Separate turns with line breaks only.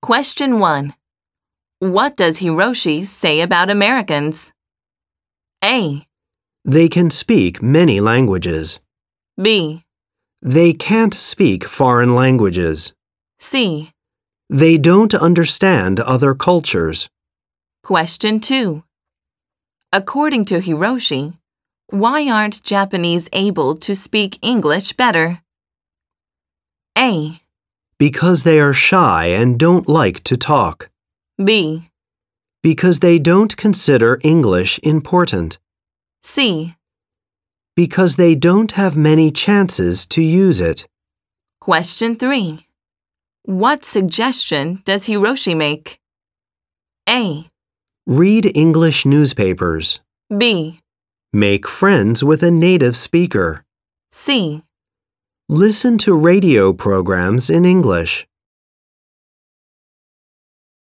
Question 1. What does Hiroshi say about Americans? A,
They can speak many languages.
B,
They can't speak foreign languages.
C.
They don't understand other cultures.
Question 2. According to Hiroshi, why aren't Japanese able to speak English better? A,
Because they are shy and don't like to talk.
B,
Because they don't consider English important.
C.
Because they don't have many chances to use it.
Question 3. What suggestion does Hiroshi make? A,
Read English newspapers.
B,
Make friends with a native speaker.
C.
Listen to radio programs in English.